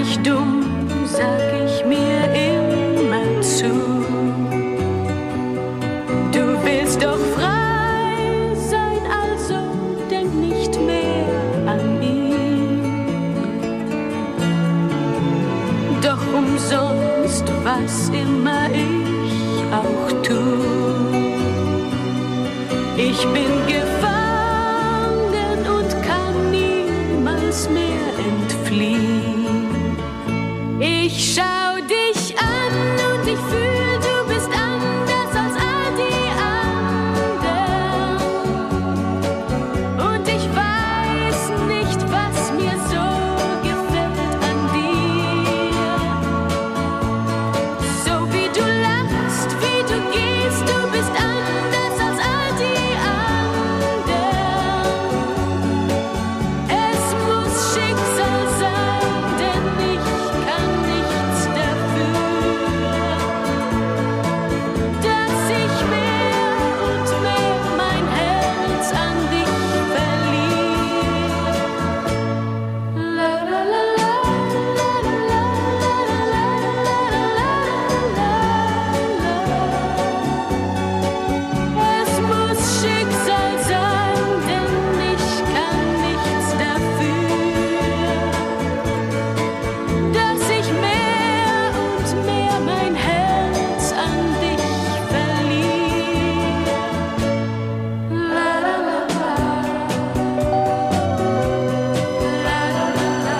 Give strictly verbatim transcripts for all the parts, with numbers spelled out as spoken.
nicht dumm, sag ich mir immer zu. Du willst doch frei sein, also denk nicht mehr an ihn. Doch umsonst, was immer ich auch tu. Ich bin gefangen und kann niemals mehr entfliehen. Ich schau dich an und ich fühl, du bist anders als all die anderen. Und ich weiß nicht, was mir so gefällt an dir. So wie du lachst, wie du gehst, du bist anders als all die anderen. Es muss Schicksal sein, denn ich kann nichts dafür, dass ich mehr und mehr mein Herz an dich verliere. La la la la, la la la la la. Es muss Schicksal sein, denn ich kann nichts dafür, dass ich mehr und mehr mein Herz an dich verliere. La la la la, la la la la,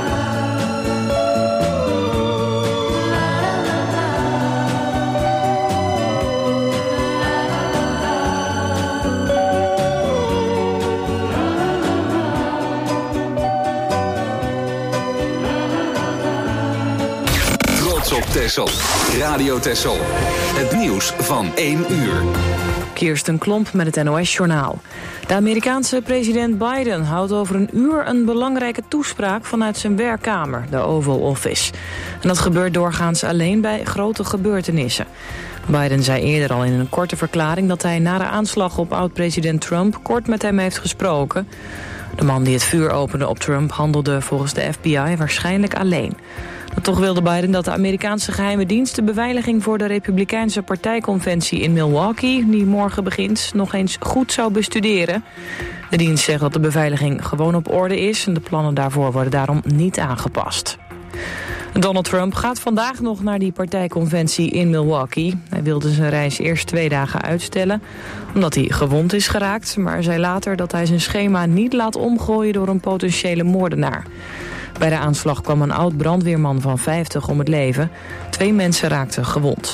Trots op Texel. Radio Texel. Het nieuws van één uur. Kirsten Klomp met het N O S-journaal. De Amerikaanse president Biden houdt over een uur een belangrijke toespraak vanuit zijn werkkamer, de Oval Office. En dat gebeurt doorgaans alleen bij grote gebeurtenissen. Biden zei eerder al in een korte verklaring dat hij na de aanslag op oud-president Trump kort met hem heeft gesproken. De man die het vuur opende op Trump handelde volgens de F B I waarschijnlijk alleen. Maar toch wilde Biden dat de Amerikaanse geheime dienst de beveiliging voor de Republikeinse partijconventie in Milwaukee, die morgen begint, nog eens goed zou bestuderen. De dienst zegt dat de beveiliging gewoon op orde is en de plannen daarvoor worden daarom niet aangepast. Donald Trump gaat vandaag nog naar die partijconventie in Milwaukee. Hij wilde zijn reis eerst twee dagen uitstellen, omdat hij gewond is geraakt, maar zei later dat hij zijn schema niet laat omgooien door een potentiële moordenaar. Bij de aanslag kwam een oud brandweerman van vijftig om het leven. Twee mensen raakten gewond.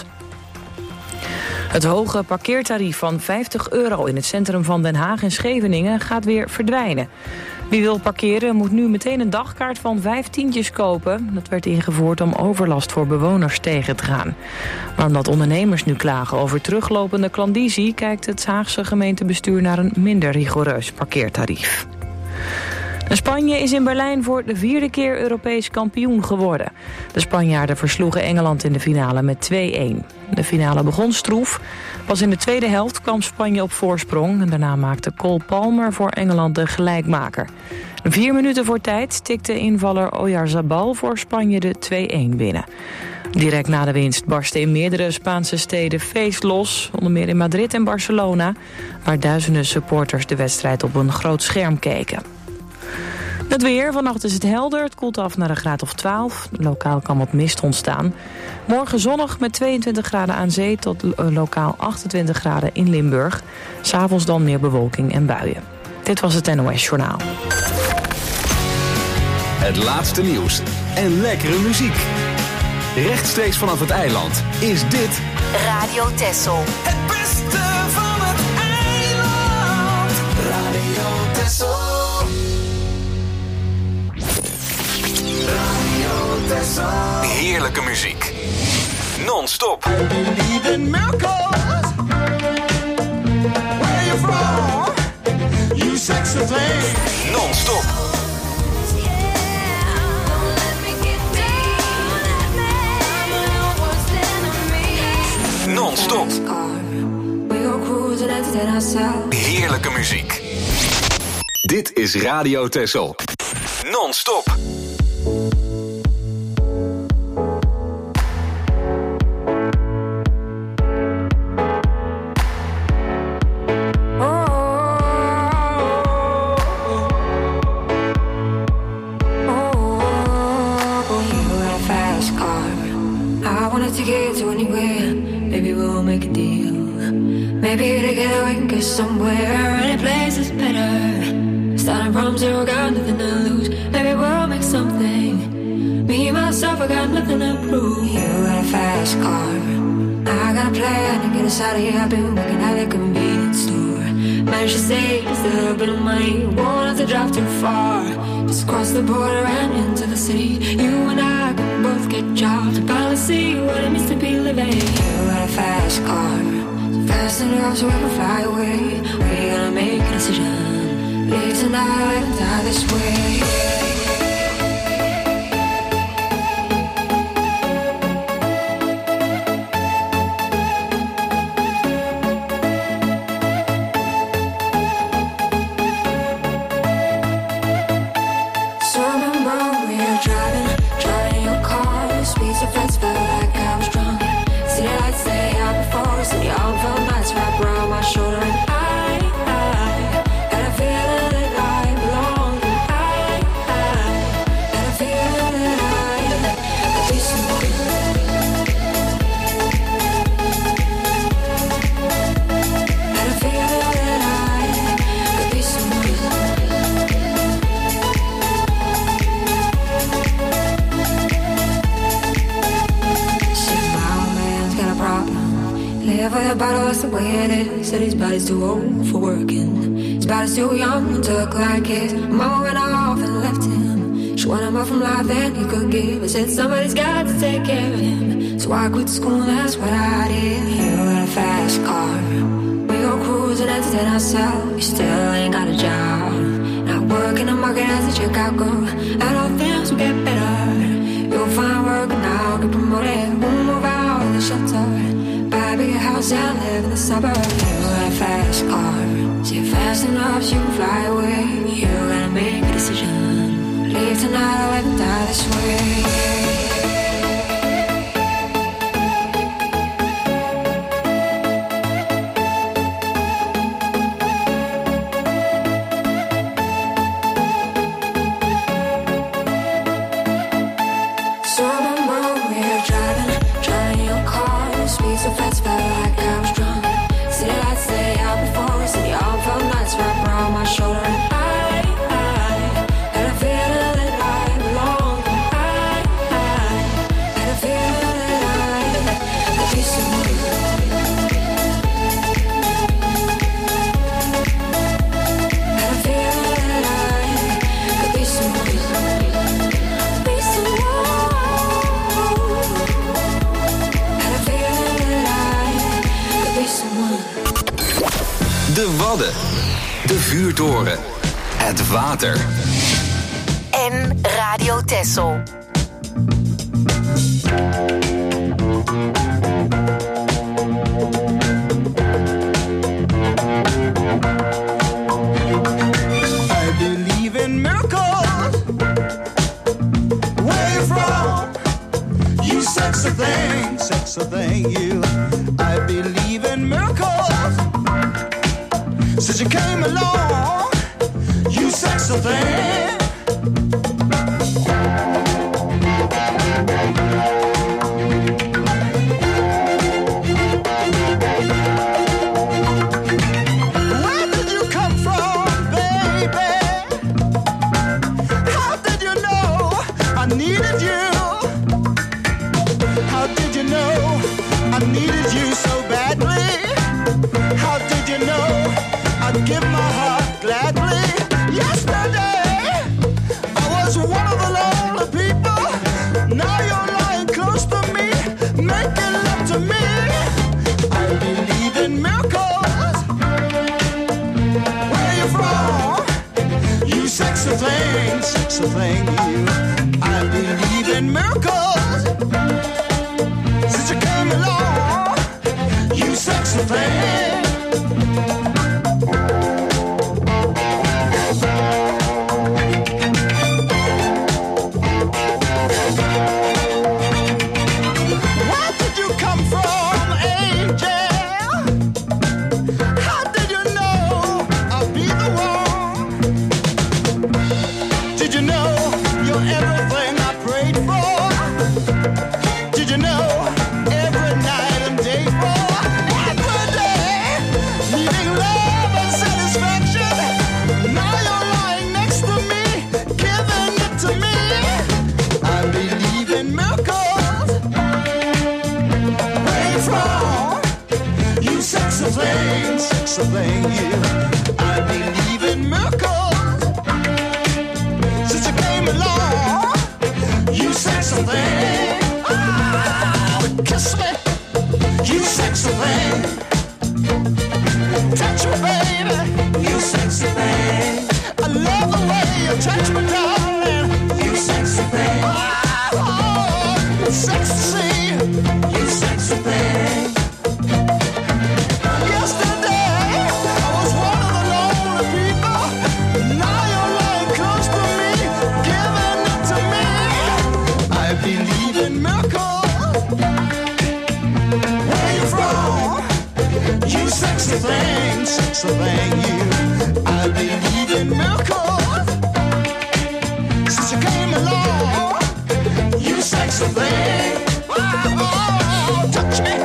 Het hoge parkeertarief van vijftig euro in het centrum van Den Haag en Scheveningen gaat weer verdwijnen. Wie wil parkeren moet nu meteen een dagkaart van vijf tientjes kopen. Dat werd ingevoerd om overlast voor bewoners tegen te gaan. Maar omdat ondernemers nu klagen over teruglopende klandizie, kijkt het Haagse gemeentebestuur naar een minder rigoureus parkeertarief. Spanje is in Berlijn voor de vierde keer Europees kampioen geworden. De Spanjaarden versloegen Engeland in de finale met twee-een. De finale begon stroef. Pas in de tweede helft kwam Spanje op voorsprong. En daarna maakte Cole Palmer voor Engeland de gelijkmaker. Vier minuten voor tijd tikte invaller Oyarzabal voor Spanje de twee-een binnen. Direct na de winst barstte in meerdere Spaanse steden feest los. Onder meer in Madrid en Barcelona, waar duizenden supporters de wedstrijd op een groot scherm keken. Het weer, vannacht is het helder, het koelt af naar een graad of twaalf. Lokaal kan wat mist ontstaan. Morgen zonnig met tweeëntwintig graden aan zee tot lokaal achtentwintig graden in Limburg. 'S Avonds dan meer bewolking en buien. Dit was het N O S-journaal. Het laatste nieuws en lekkere muziek. Rechtstreeks vanaf het eiland is dit Radio Texel. Het beste van het eiland. Radio Texel. heerlijke muziek. Non-stop. Believe in miracles. Where you from? You sexy thing. Non-stop. Non-stop. Heerlijke muziek. Dit is Radio Texel. Non-stop. get to anywhere. Maybe we'll make a deal. Maybe together we can get somewhere. Any place is better. Starting from zero, got nothing to lose. Maybe we'll make something. Me, myself, I got nothing to prove. You got a fast car. I got a plan to get us out of here. I've been working at a convenience store. Managed to save just a little bit of money. Won't have to drive too far. Just cross the border and into the city. You and I can both get jobs and finally see what it means to be living. You got a fast car, so fast enough so we can fly away. We're gonna make a decision. Live tonight and die this way. That's the way it is. Said his body's too old for working. His body's too young to look like his. Mama went off and left him. She wanted more from life than he could give. I said somebody's got to take care of him. So I quit school, that's what I did. You got a fast car. We go cruising, entertain ourselves. You still ain't got a job. Not working the market as a checkout girl. And all things will get better. You'll find work now, get promoted. We'll move out of the shelter. Buy a bigger house and live in the suburbs. You got a fast car. See it fast enough so you can fly away. You gotta make a decision. Leave tonight or let me die this way. De Wadden. De Vuurtoren. Het water. En Radio Texel. I believe in miracles. Where you from? You sexy thing, sexy thing, you. I believe in miracles. Since you came along, you sexy thing. Where did you come from, baby? How did you know I needed you? How did you know I needed you so badly? How did you know I'd give my heart gladly? Yesterday, I was one of the lonely people. Now you're lying close to me, making love to me. I believe in miracles. Where you from? You sexy thing, sexy thing, you. I believe in miracles. Since you came along, you sexy thing. Everything I prayed for. Did you know you. I believe in miracles. Since you came along, you sexy thing. Oh, kiss me, you sexy thing. Touch me, baby, you sexy thing. I love the way you touch me, darling. You sexy thing. Oh, oh, sexy, you sexy thing. Yesterday, I was one of the lonely people. Now you're lying close to me, giving it to me. I believe in miracles. Where you from? You sexy thing, sexy thing, you. I believe in miracles. Since you came along, you sexy thing. Oh, oh, touch me.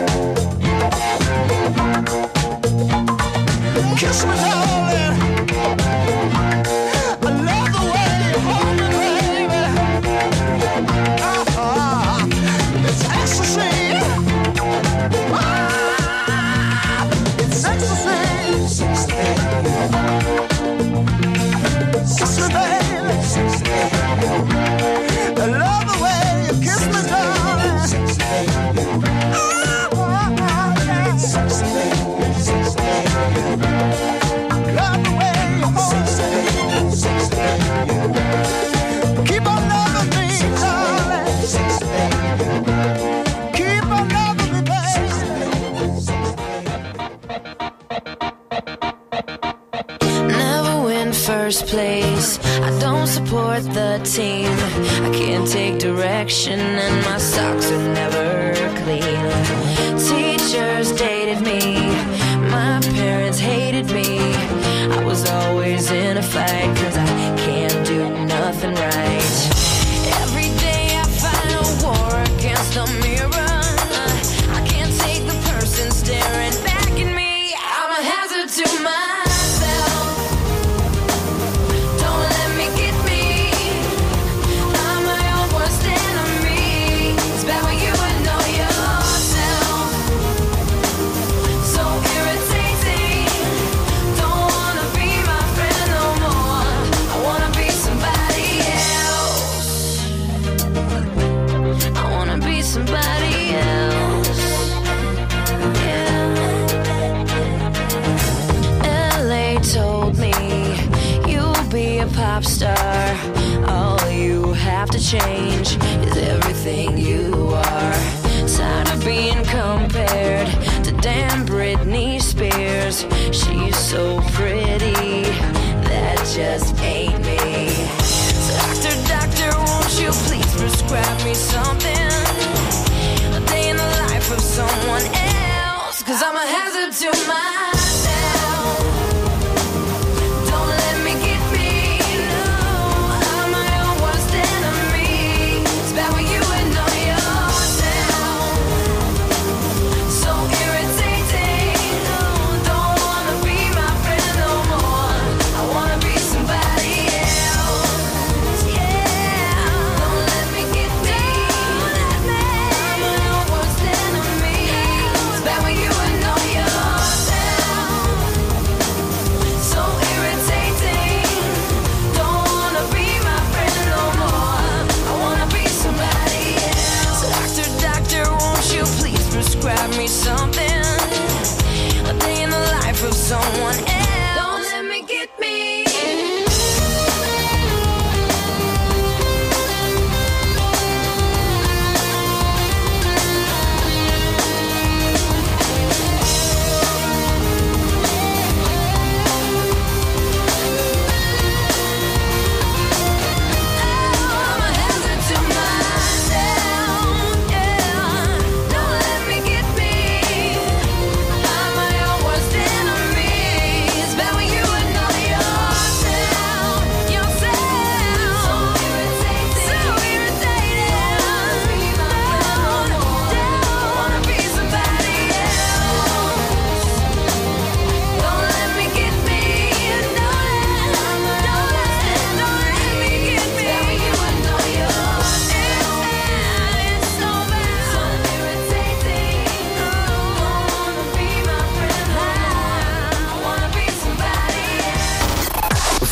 Kiss me, darling. I love the way you hold me, baby. Oh, oh, it's ecstasy. Ah, it's ecstasy. Kiss me, baby. I love the way you kiss me, darling. Oh, oh, oh, yeah. Love the way you hold me. Keep on loving me, darling. Keep on loving me, baby. Never win first place. I don't support the team. I can't take direction and my socks are never clean. Teachers dated me. My parents hated me. I was always in a fight 'cause I can't do nothing right. Every day I fight a war against a mirror. I can't take the person staring back at me. I'm a hazard to myself. Don't let me get me. I'm my own worst enemy. It's bad when you would know yourself. So irritating. Don't wanna be my friend no more. I wanna be somebody else. I wanna be somebody else. Yeah. L A told me you'll be a pop star. All you have to change is everything you are. Tired of being compared to damn Britney Spears. She's so pretty, that just ain't me. Doctor, doctor, won't you please prescribe me something? A day in the life of someone else. 'Cause I'm a hazard to myself. Don't let me get me, no. I'm my own worst enemy. It's bad when you would know yourself. So irritating. No, don't wanna be my friend.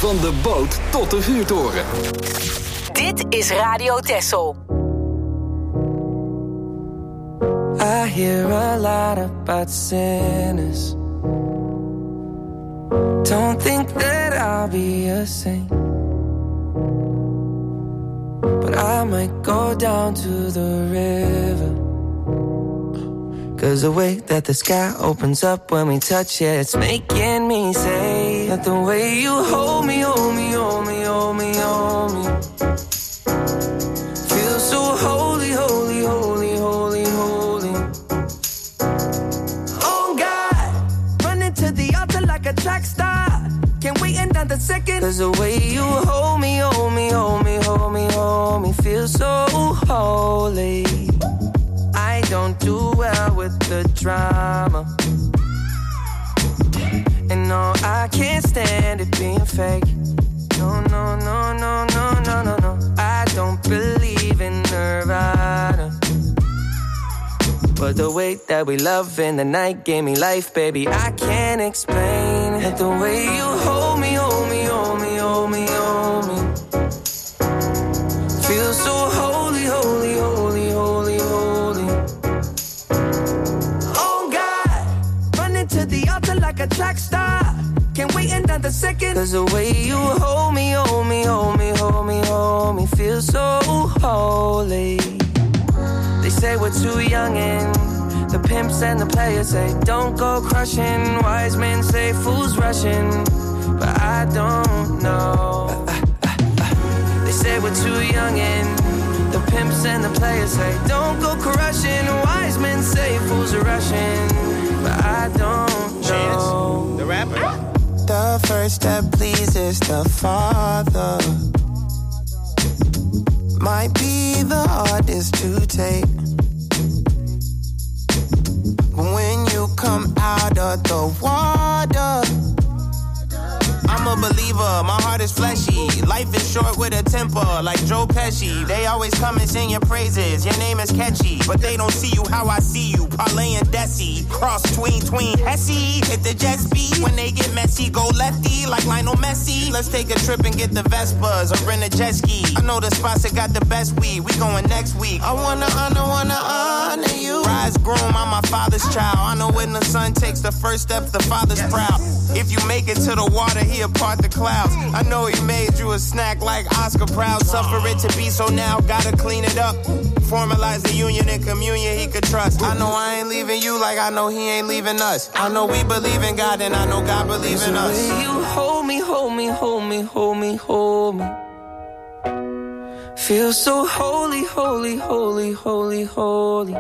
Van de boot tot de vuurtoren. Dit is Radio Texel. I hear a lot about sinners. Don't think that I'll be a saint, but I might go down to the river. 'Cause the way that the sky opens up when we touch it, it's making me say that the way you hold me, hold me, hold me, hold me, hold me, feels so holy, holy, holy, holy, holy. Oh God, running to the altar like a track star. Can't wait another second. 'Cause the way you hold me, hold me, hold me, hold me, hold me, feels so holy. I don't do well with the drama, and no, I can't stand it being fake. No, no, no, no, no, no, no, no. I don't believe in Nirvana, but the way that we love in the night gave me life, baby. I can't explain it. The way you hold me, hold me, hold me, hold me, hold me, feels so holy, holy, holy, holy, holy. Oh God, running to the altar like a track star. Can't wait another second. 'Cause the way you hold me, hold me, hold me, hold me, hold me, feels so holy. They say we're too young and the pimps and the players say don't go crushing. Wise men say fools rushing, but I don't know. They say we're too young and the pimps and the players say don't go crushing. Wise men say fools are rushing, but I don't know. Chance, the rapper. The first step pleases the Father might be the hardest to take. When you come out of the water, I'm a believer, my heart is fleshy. Life is short with a temper, like Joe Pesci. They always come and sing your praises, your name is catchy, but they don't see you how I see you. Parlay and Desi, cross tween tween Hesse. Hit the jet speed, when they get messy, go lefty like Lionel Messi. Let's take a trip and get the Vespas or rent a jet ski. I know the spots that got the best weed, we going next week. I wanna honor, wanna honor you. Rise groom, I'm my father's child. I know when the son takes the first step, the father's proud. If you make it to the water, he'll part the clouds. I know he made you a snack like Oscar Proud. Suffer it to be, so now gotta clean it up. Formalize the union and communion he could trust. I know I ain't leaving you like I know he ain't leaving us. I know we believe in God and I know God believes in us. You hold me, hold me, hold me, hold me, hold me. Feel so holy, holy, holy, holy, holy.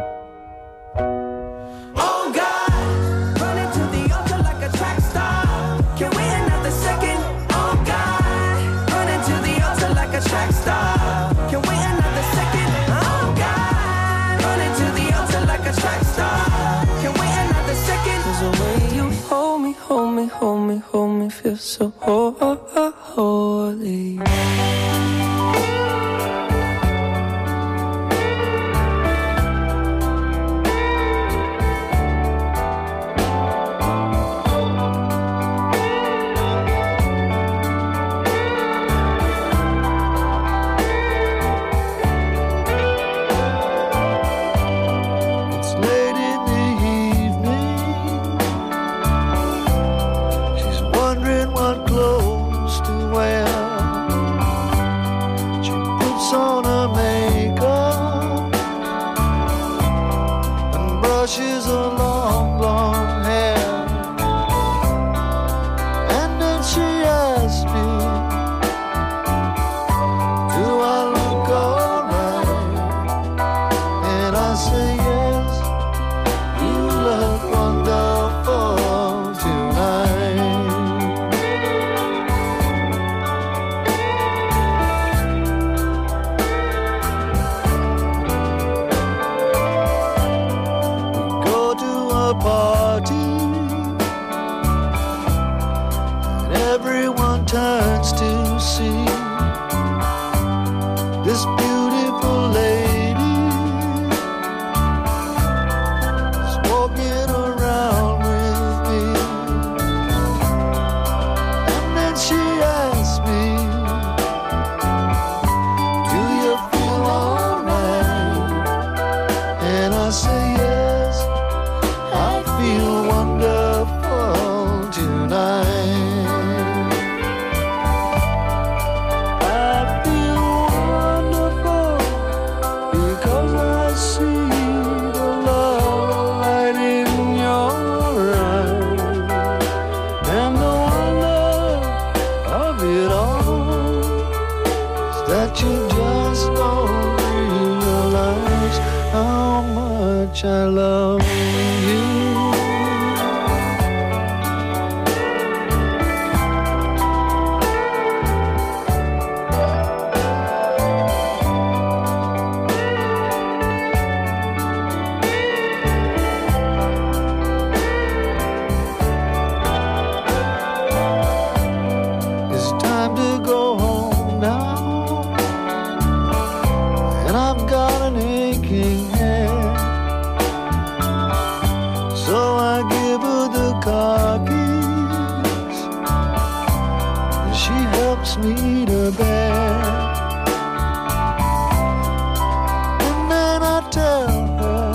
Oh God, running to the altar like a track star. Can't wait another second. Oh God, running to the altar like a track star. Can't wait another second. Oh God, running to the altar like a track star. Can't wait another second. 'Cause the way you hold me, hold me, hold me, hold me, feel so holy. She asked me much I love you. Me to bed, and then I tell her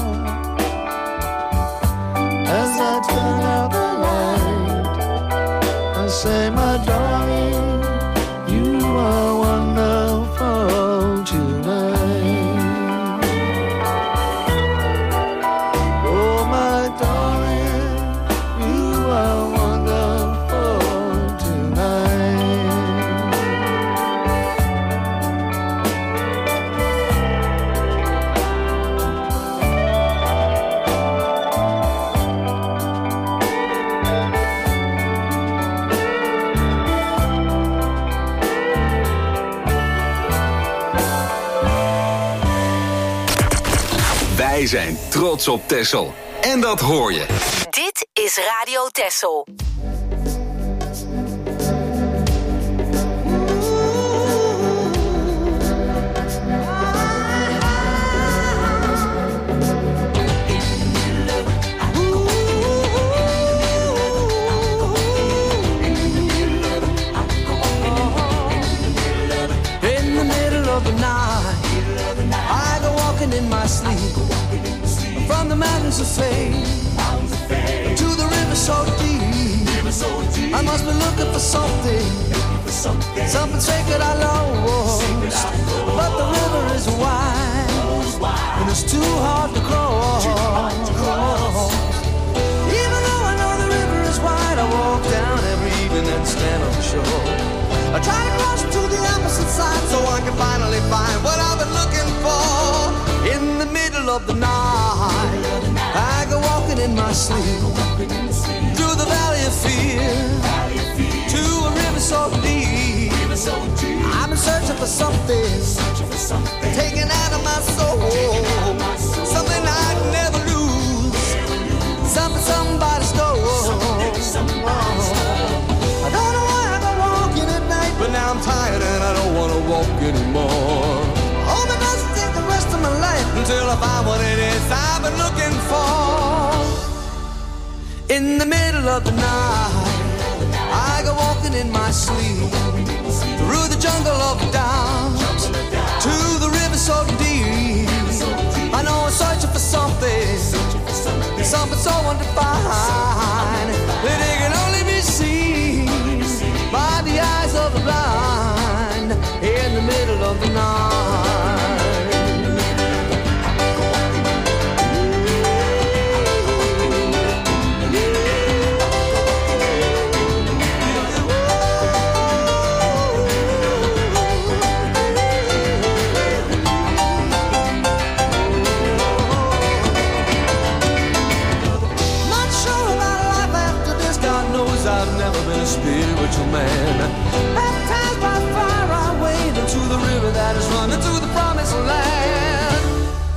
as I turn out the light, I say, my darling, you are wonderful tonight. Oh, my darling, you are wonderful tonight. Wij zijn trots op Texel. En dat hoor je. Dit is Radio Texel. In the middle of the night, I go walking in my sleep. From the mountains of fame to the river so deep, I must be looking for something, something sacred I lost. But the river is wide, and it's too hard to cross. Even though I know the river is wide, I walk down every evening and stand on the shore. I try to cross to the opposite side so I can finally find what I've been looking for. In the middle of the night, I go walking in my sleep through the valley of fear to a river so deep. I've been searching for something, taken out of my soul, something I'd never lose, something somebody stole. I don't know why I go walking at night, but now I'm tired and I don't want to walk anymore. Oh, my God, take the rest of my life until I find what it is I've been looking for. In the middle of the night, I go walking in my sleep through the jungle of doubt to the river so deep. I know I'm searching for something, something so undefined that it can only be seen by the eyes of the blind. In the middle of the night, spiritual man, baptized by fire, I wade into the river that is running to the promised land.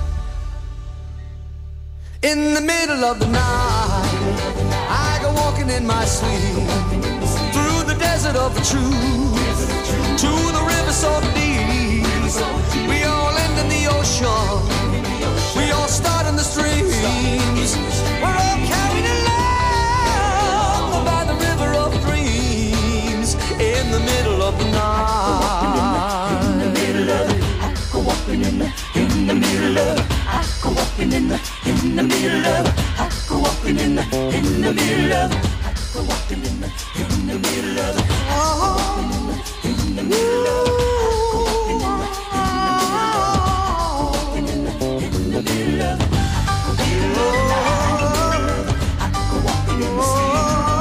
In the middle of the night, I go walking in my sleep through the desert of the truth to the river so deep. We all end in the ocean, we all start in the streams. We're all carried along by the river of dreams. In the middle of the night, in the middle of it, I go walking in the, in the middle of it, I go walking in the, in the middle of it, I go walking in the, in the middle of it, I go walking in the, in the middle of it, oh, in the middle of it, in the middle of it, in the middle of it, I go walking in the sea.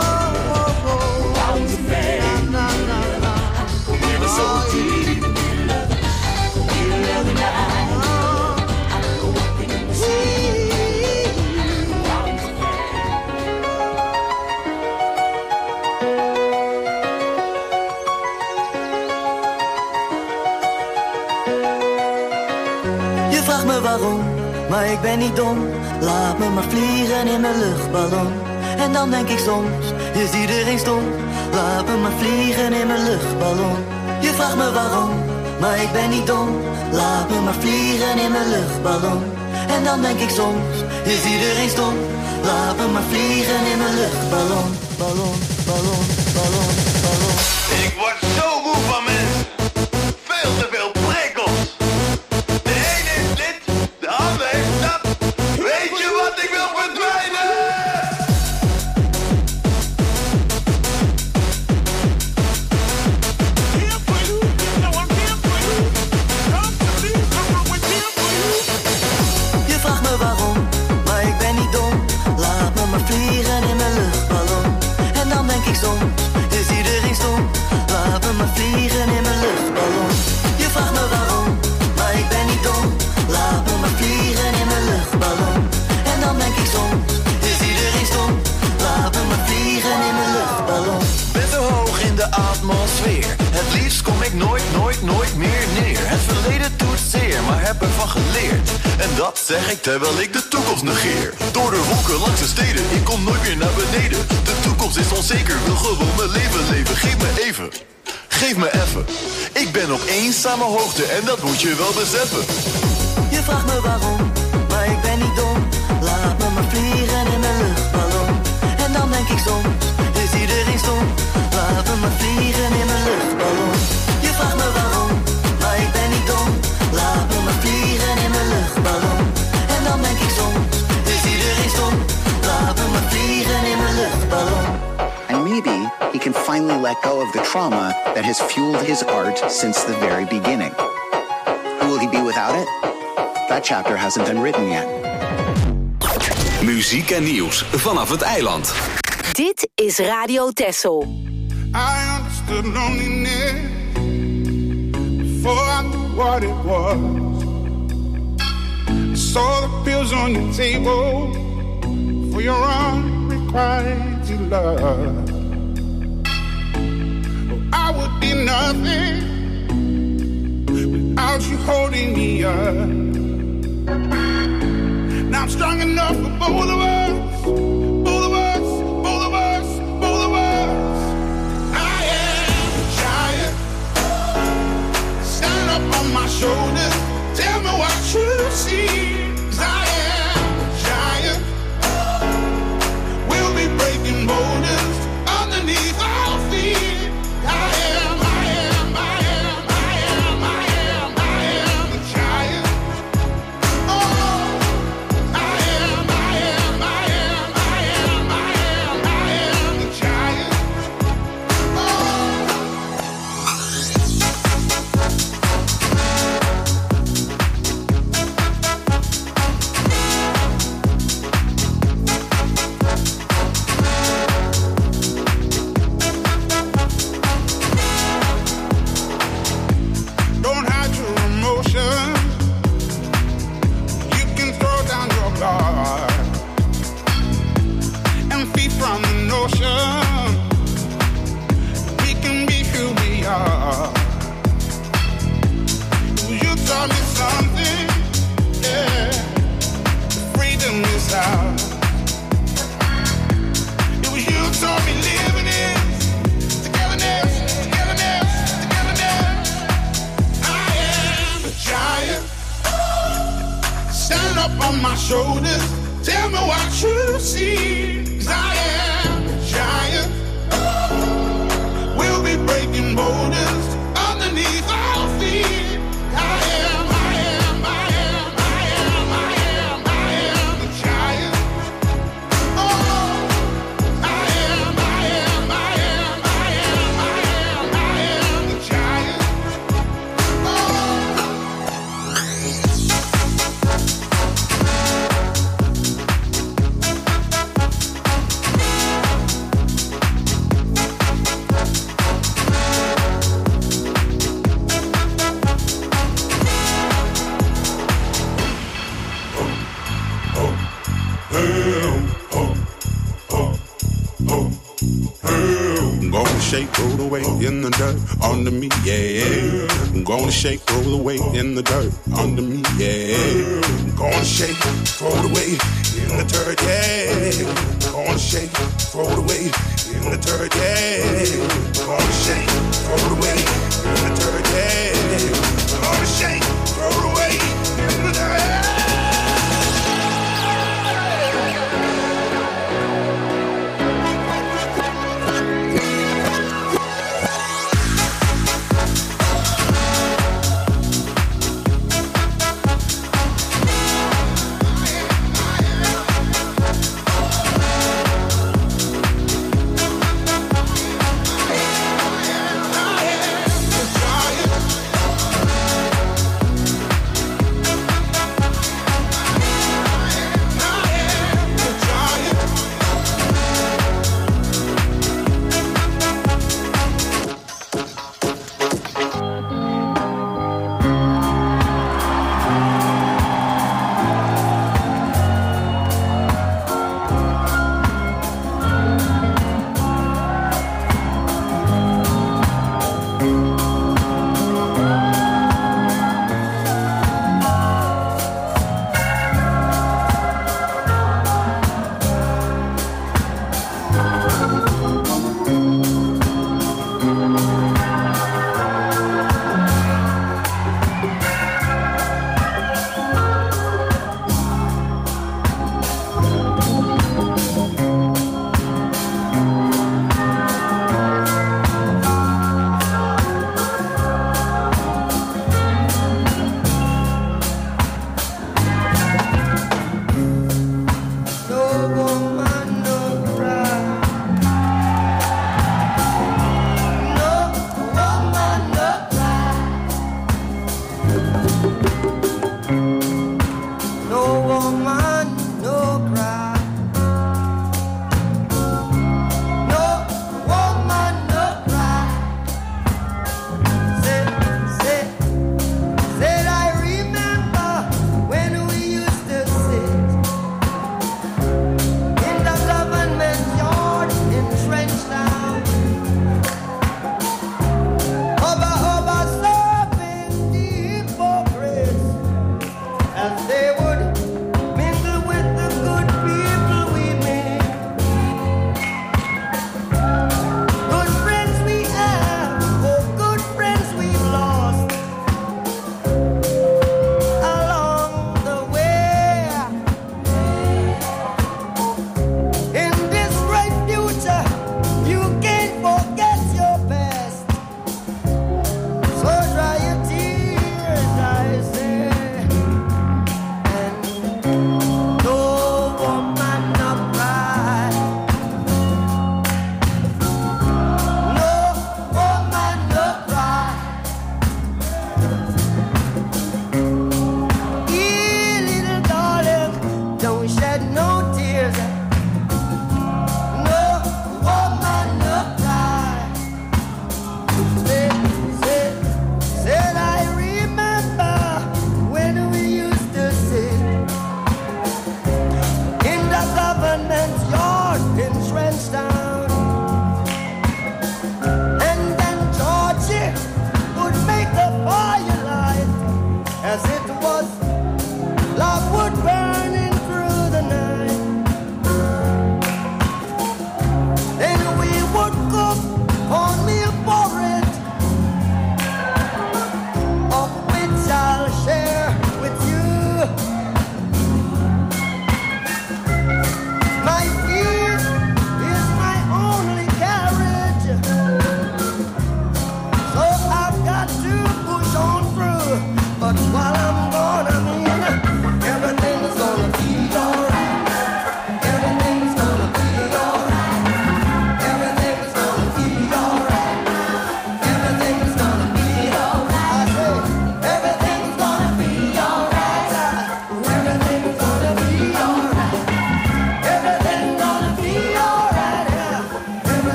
So deep in the middle of the, middle of the night, I go walking in the sea. me waarom, maar ik ben niet dom. Laat me maar vliegen in mijn luchtballon. En dan denk ik soms, is iedereen stom? Laat me maar vliegen in mijn luchtballon. Je vraagt me waarom, maar ik ben niet dom. Laat me maar vliegen in mijn luchtballon. En dan denk ik soms, is iedereen stom? Laat me maar vliegen in mijn luchtballon. Ballon, ballon, ballon, ballon. Ik word zo moe van mensen. Veel te veel prikkels. De ene heeft dit, de ander heeft dat. Weet je wat ik wil verdwijnen? Je vraagt me waarom, maar ik ben niet dom. Laat me maar vliegen in mijn luchtballon. En dan denk ik soms, is iedereen stom? Laat me maar vliegen in mijn luchtballon. Je vraagt me waarom, maar ik ben niet dom. Laat me maar vliegen in mijn luchtballon. En dan denk ik soms, is iedereen stom? Laat me maar vliegen in mijn luchtballon. Ben zo hoog in de atmosfeer. Het liefst kom ik nooit, nooit, nooit meer neer. Het verleden doet zeer, maar heb ervan geleerd. En dat zeg ik terwijl ik de toekomst negeer. Door de wolken langs de steden, ik kom nooit meer naar beneden. De toekomst is onzeker, wil gewoon mijn leven leven. Geef me even, geef me even. Ik ben op eenzame hoogte en dat moet je wel beseffen. Je vraagt me waarom, maar ik ben niet dom. Laat me maar vliegen in mijn luchtballon. En dan denk ik soms, is iedereen stom? Laat me maar vliegen in mijn luchtballon. Je vraagt me waarom, maar ik ben niet dom. Laat me maar vliegen in mijn luchtballon. En dan denk ik soms, is iedereen stom? Laat me maar vliegen in mijn luchtballon. And maybe he can finally let go of the trauma that has fueled his art since the very beginning. Who will he be without it? That chapter hasn't been written yet. Muziek en nieuws vanaf het eiland. Dit is Radio Texel. I understood loneliness before I knew what it was. I saw the pills on your table for your unrequited love. Oh, I would be nothing without you holding me up. Now I'm strong enough for both of us. Both of us, both of us, both of us. I am a giant. Stand up on my shoulders. Tell me what you see. 'Cause I am a giant. We'll be breaking boulders underneath our feet. I am, I am, I am, I am, I am, I am a giant. Oh, I am, I am, I am, I am, I am, I am a giant. Don't hide your emotion. You can throw down your guard and feed from the notion. We can be who we are. You taught me something, yeah. Freedom is ours. It was you taught me living is togetherness, togetherness, togetherness. I am a giant. Stand up on my shoulders. Tell me what you see. 'Cause I am a giant. We'll be breaking boulders underneath our feet. I am, I am, I am, I am, I am, I am a giant. Oh, I am, I am, I am, I am, I am, I am a giant. throw it away in the dirt under me, yeah. I'm gonna shake, throw it away in the dirt under me, yeah. I'm gonna shake, throw it away in the dirt, yeah. I'm gonna shake, throw it away in the dirt, yeah. I'm gonna shake, throw it away in the dirt, yeah. I'm gonna shake, throw it away in the dirt.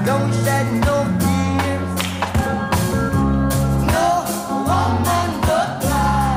don't shed no tears. No woman would cry.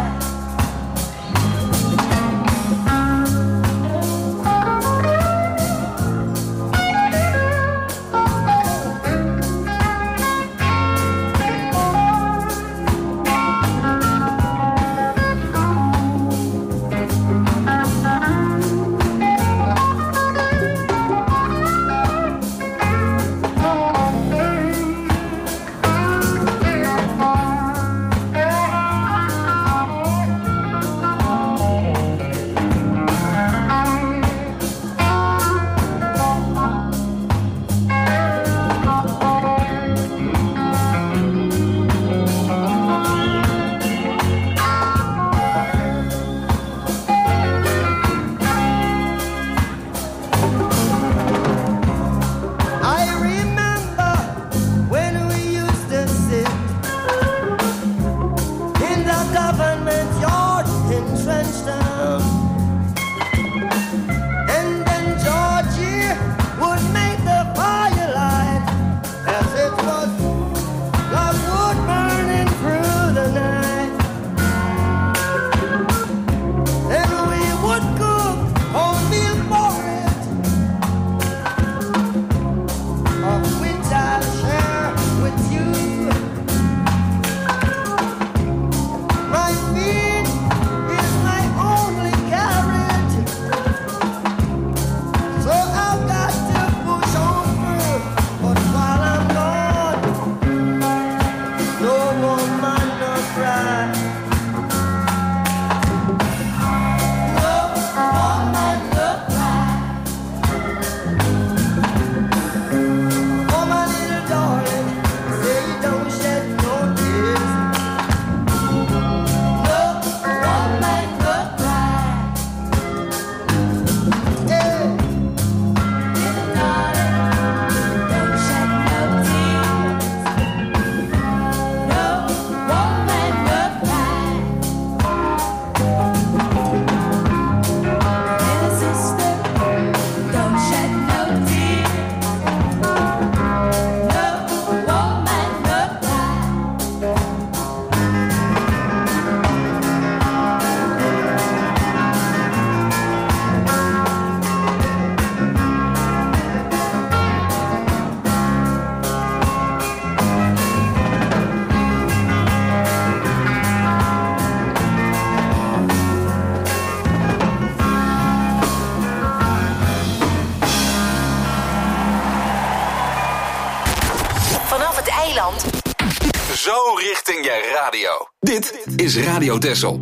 Zo richting je radio. Dit is Radio Texel.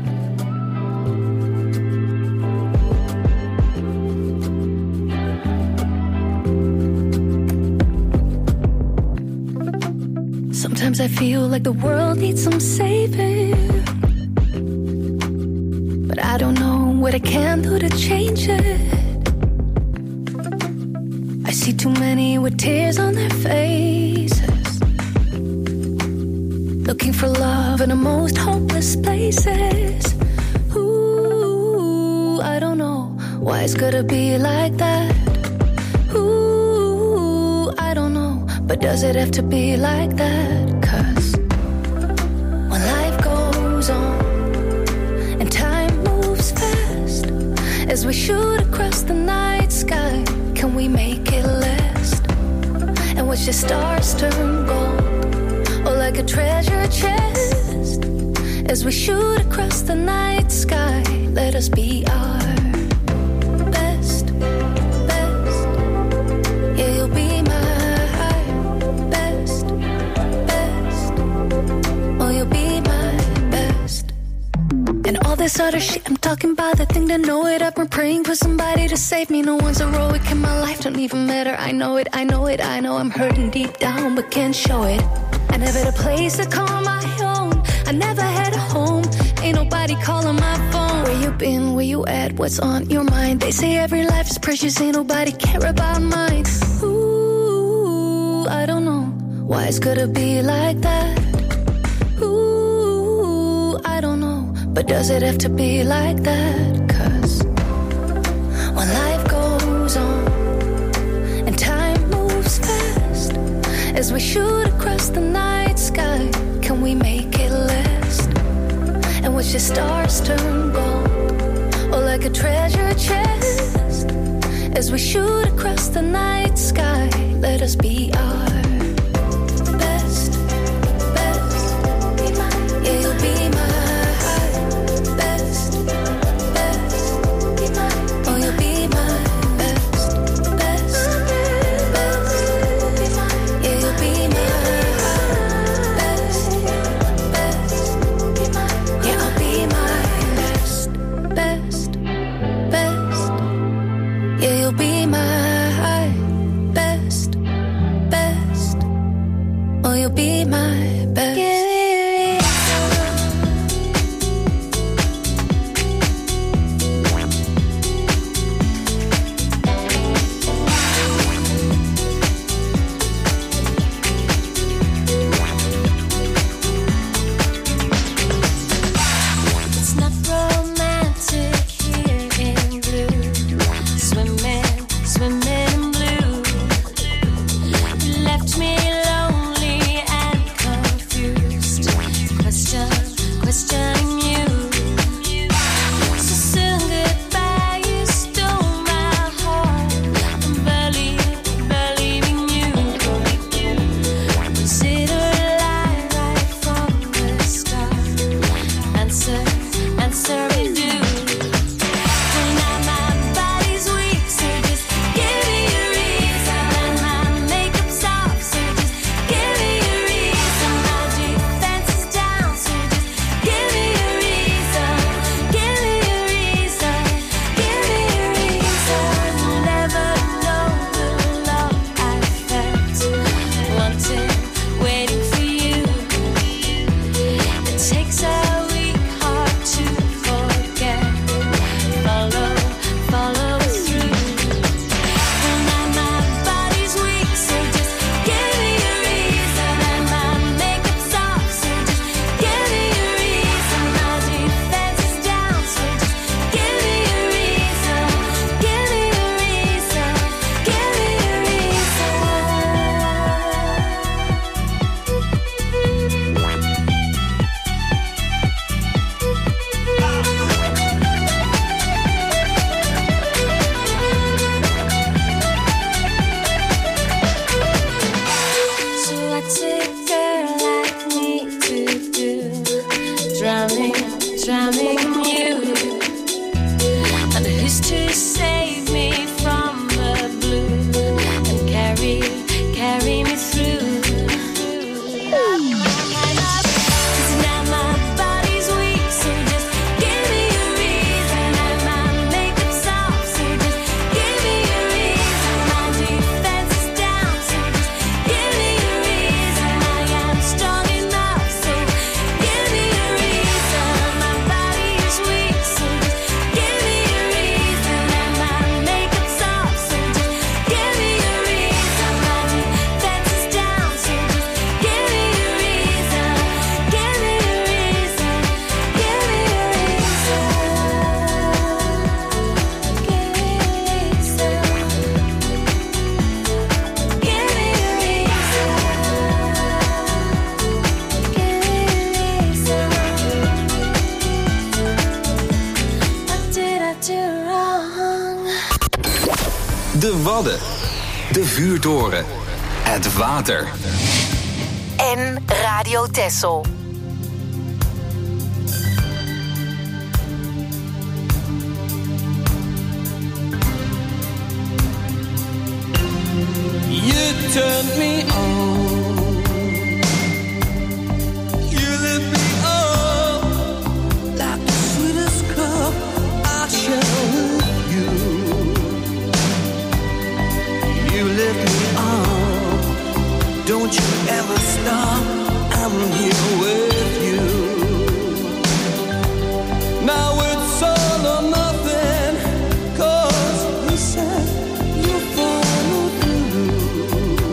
Sometimes I feel like the world needs some saving, but I don't know what I can do to change it. I see too many with tears on their faces, looking for love in the most hopeless places. Ooh, I don't know why it's gotta be like that. Ooh, I don't know, but does it have to be like that? 'Cause when life goes on and time moves fast, as we shoot across the night sky, can we make it last? And watch the stars turn gold, or like a treasure chest, as we shoot across the night sky. Let us be our best, best. Yeah, you'll be my best, best. Oh, you'll be my best. And all this other shit I'm talking about, the thing to know it up. I'm praying for somebody to save me. No one's heroic in my life, don't even matter. I know it, I know it, I know I'm hurting deep down, but can't show it. I never had a place to call my own, I never had a home, ain't nobody calling my phone. Where you been, where you at, what's on your mind? They say every life is precious, ain't nobody care about mine. Ooh, I don't know why it's gotta be like that. Ooh, I don't know, but does it have to be like that? 'Cause when life goes on and time moves fast, As we shoot across the night sky, can we make it last? And watch the stars turn gold, or like a treasure chest. As we shoot across the night sky, let us be our best, best. Yeah, you'll be my best, best. Oh, you'll be my best, best, best. Yeah, you'll be my best, best. Yeah, I'll be my best, best, best. Yeah, you'll be my best, best. Oh, you'll be my best. It's not romantic here in blue, swimming, swimming in blue. You left me lonely and confused, question, questioning you. So soon goodbye, you stole my heart, I'm believe, believing you. Was it a lie right from the start? Answer, answer me do. Well, now my body's weak, so just give me a reason. And my makeup's off, so just give me a reason. My defense is down, so just give me a reason. Give me a reason. Give me a reason. Never know the love I felt, wanting, waiting for you. It takes a weak heart to forget. Follow, follow us through. Well, now my body's weak, so just give me a reason. And my makeup's off, so just give me a reason. My defense is down, so just give me a reason. Give me a reason. Give me a reason. So what's a girl like me to do? Drowning, drowning in you. And who's to save me from the blue and carry, carry me through? 'Cause now my body's weak, so just give me a reason. And my makeup's off, so just give me a reason. My defense is down, so just give me a reason. I am strong enough, so give me a reason. My body is weak, so just give me a reason. And my makeup's off, so just give me a reason. My defense is down, so just give me a reason. Give me a reason. Give me a reason. Give me a reason. Give me a reason. Give me a reason. What did I do wrong? De Wadden. De Vuurtoren. Het water. En Radio Texel. You turned me on. You lit me up like the sweetest cup I share with you. You lift me up. Don't you ever stop. I'm here with you. Now it's all or nothing, 'cause you said you follow through.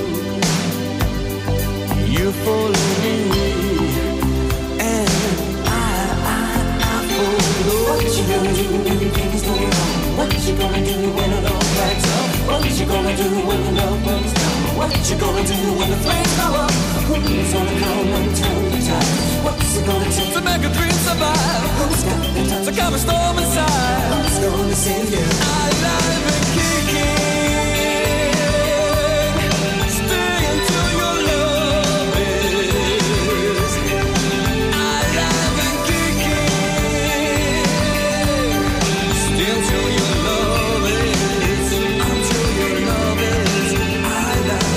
You follow me, and I, I, I follow. What is you gonna do when you think it's going on? What is you gonna do when it all backs up? What is you gonna do when the love comes down? What is you gonna do when when the flames go up, who's gonna come and turn the tide? What's it gonna take to make a dream survive? Who's got the time to calm a storm inside? Who's gonna save you? Alive and kicking, stay until your love is alive and kicking, stay until your love is, until your love is alive.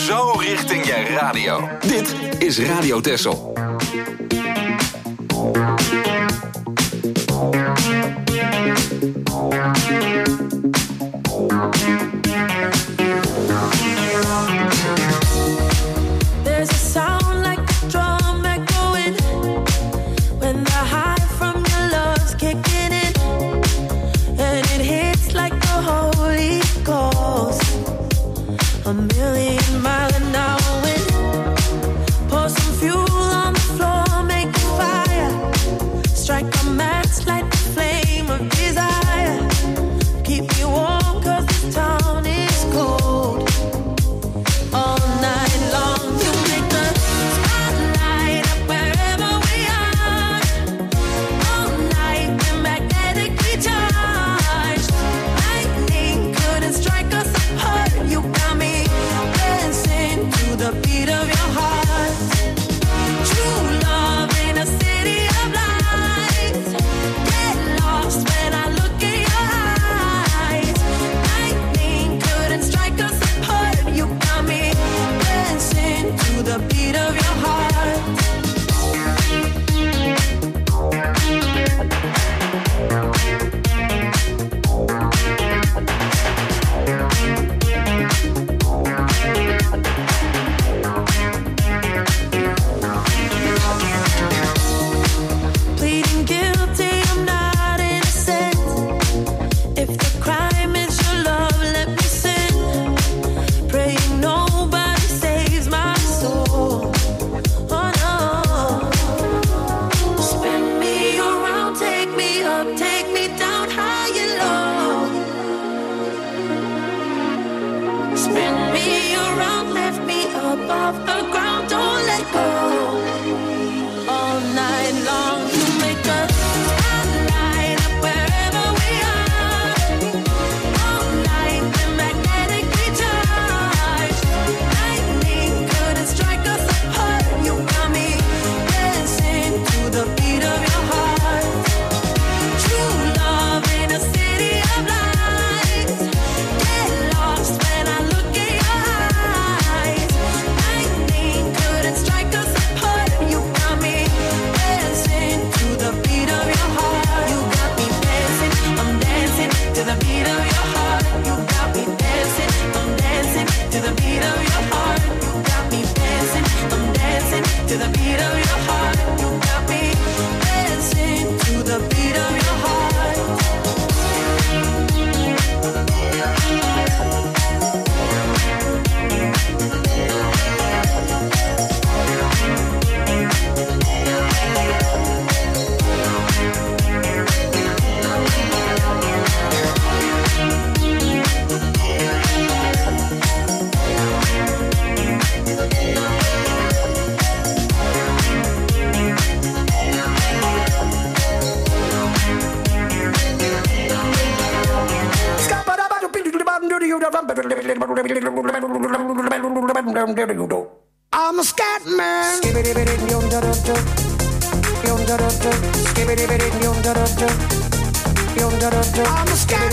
zo richting je radio. Dit is Radio Texel. There's a sound like a drum echoing when the high from your love's kicking in, and it hits like the Holy Ghost. A million mile an hour wind. Pour some fuel on the floor, make a fire. Strike a match, light the flame of desire. Keep me warm 'cause this town is cold. All night long you make the spotlight up wherever we are. All night we're magnetically charged. Lightning couldn't strike us apart. You got me dancing to the beat of your heart. True love in a city of lights. Get lost when I look in your eyes. Lightning couldn't strike us apart. You got me dancing to the beat of your heart. Pleading guilty, I'm not innocent. If the crime is your love, let me sin. Praying nobody saves my soul. Oh no. Spin me around, take me up, take me down high and low. Spin me around, lift me up off the ground, don't let go. All night long you make a spotlight up wherever we are. All night we're magnetically charged. Lightning couldn't strike us apart. You got me dancing to the beat of your heart. True love in a city of lights. Get lost when I look in your eyes. Lightning couldn't strike us apart. You got me dancing to the beat of your heart. You got me dancing, I'm dancing to the beat of your heart. You got me dancing, I'm dancing to the beat of your heart. You got me dancing, I'm dancing to the beat of your heart. You got me dancing to the beat of your heart. I'm a scat man. I'm a scat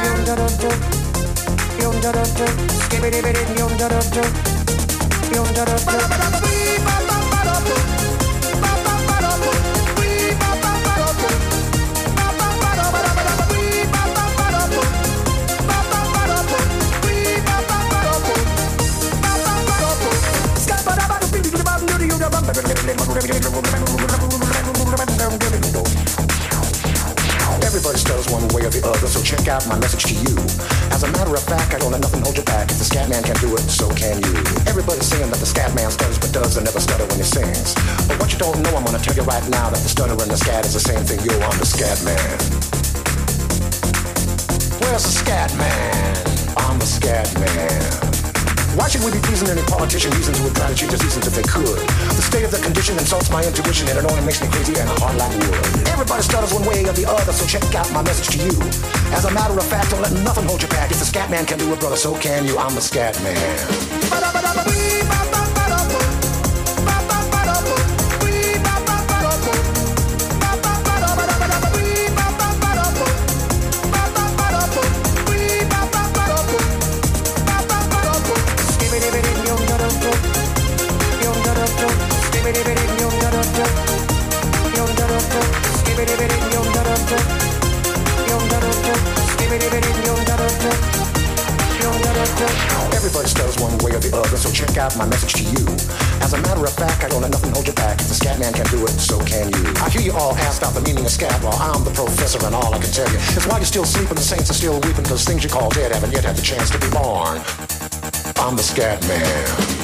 Everybody stutters one way or the other, so check out my message to you. As a matter of fact, I don't let nothing hold you back. If the scat man can do it, so can you. Everybody's saying that the scat man stutters but does and never stutter when he sings. But what you don't know, I'm gonna tell you right now that the stutter and the scat is the same thing. Yo, I'm the scat man. Where's the scat man? I'm the scat man. Why should we be pleasing any politician? Reasons would try to change the seasons if they could. The state of the condition insults my intuition, and it only makes me crazy and hard like wood. Everybody stutters one way or the other, so check out my message to you. As a matter of fact, don't let nothing hold you back. If the scat man can do it, brother, so can you. I'm the scat man. Everybody stutters one way or the other, so check out my message to you. As a matter of fact, I don't let nothing hold you back. If the scat man can do it, so can you. I hear you all ask about the meaning of scat. Well, I'm the professor, and all I can tell you is while you're still sleeping, the saints are still weeping, because things you call dead haven't yet had the chance to be born. I'm the scat man.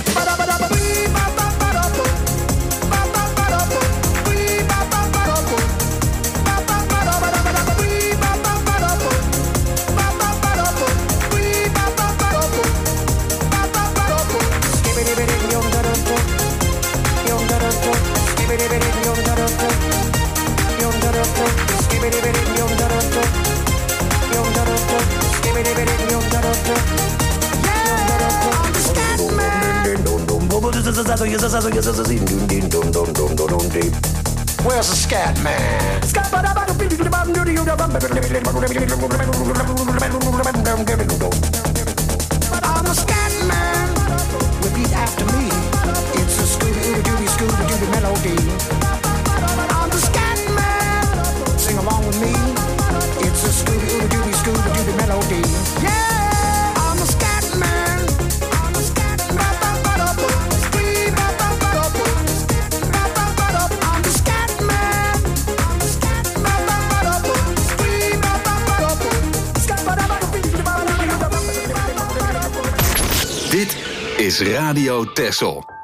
Where's the scat man? I'm the scat man. Repeat after me. It's a Scooby-Dooby, Scooby-Dooby melody. I'm the scat man. Sing along with me. It's a Scooby-Dooby, Scooby-Dooby melody. Yeah, I'm the scat man. I'm the scat man. I'm the scat man. Dit is Radio Texel.